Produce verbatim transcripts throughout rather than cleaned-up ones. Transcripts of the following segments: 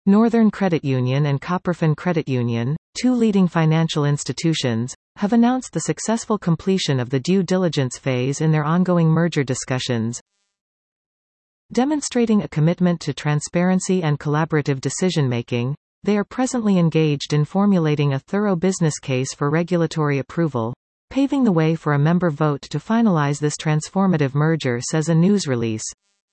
Northern Credit Union and Copperfin Credit Union, two leading financial institutions, have announced the successful completion of the due diligence phase in their ongoing merger discussions. Demonstrating a commitment to transparency and collaborative decision-making, they are presently engaged in formulating a thorough business case for regulatory approval, paving the way for a member vote to finalize this transformative merger, says a news release.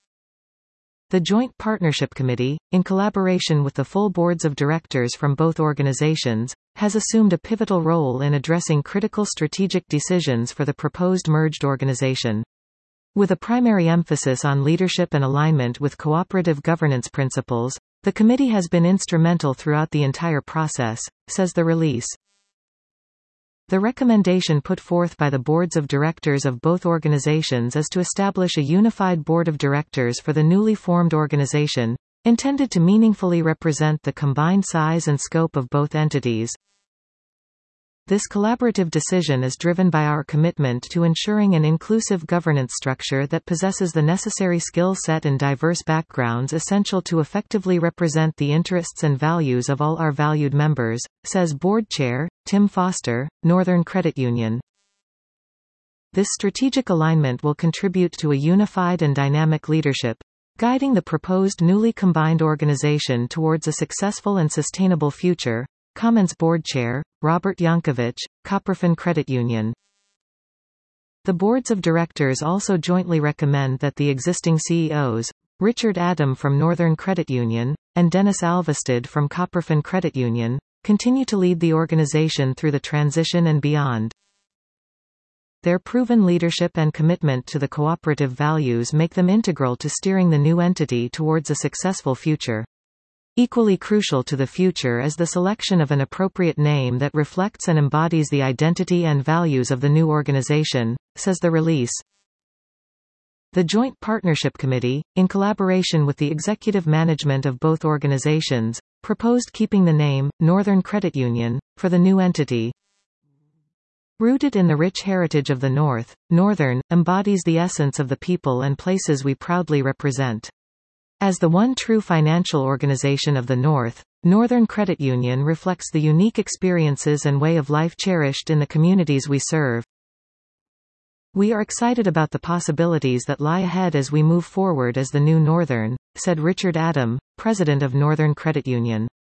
The Joint Partnership Committee, in collaboration with the full boards of directors from both organizations, has assumed a pivotal role in addressing critical strategic decisions for the proposed merged organization. With a primary emphasis on leadership and alignment with cooperative governance principles, the committee has been instrumental throughout the entire process, says the release. The recommendation put forth by the boards of directors of both organizations is to establish a unified board of directors for the newly formed organization, intended to meaningfully represent the combined size and scope of both entities. This collaborative decision is driven by our commitment to ensuring an inclusive governance structure that possesses the necessary skill set and diverse backgrounds essential to effectively represent the interests and values of all our valued members, says Board Chair Tim Foster, Northern Credit Union. This strategic alignment will contribute to a unified and dynamic leadership, guiding the proposed newly combined organization towards a successful and sustainable future, comments Board Chair Robert Yankovich, Copperfin Credit Union. The boards of directors also jointly recommend that the existing C E Os, Richard Adam from Northern Credit Union, and Dennis Alvestad from Copperfin Credit Union, continue to lead the organization through the transition and beyond. Their proven leadership and commitment to the cooperative values make them integral to steering the new entity towards a successful future. Equally crucial to the future is the selection of an appropriate name that reflects and embodies the identity and values of the new organization, says the release. The Joint Partnership Committee, in collaboration with the executive management of both organizations, proposed keeping the name, Northern Credit Union, for the new entity. Rooted in the rich heritage of the North, Northern embodies the essence of the people and places we proudly represent. As the one true financial organization of the North, Northern Credit Union reflects the unique experiences and way of life cherished in the communities we serve. We are excited about the possibilities that lie ahead as we move forward as the new Northern, said Richard Adam, president of Northern Credit Union.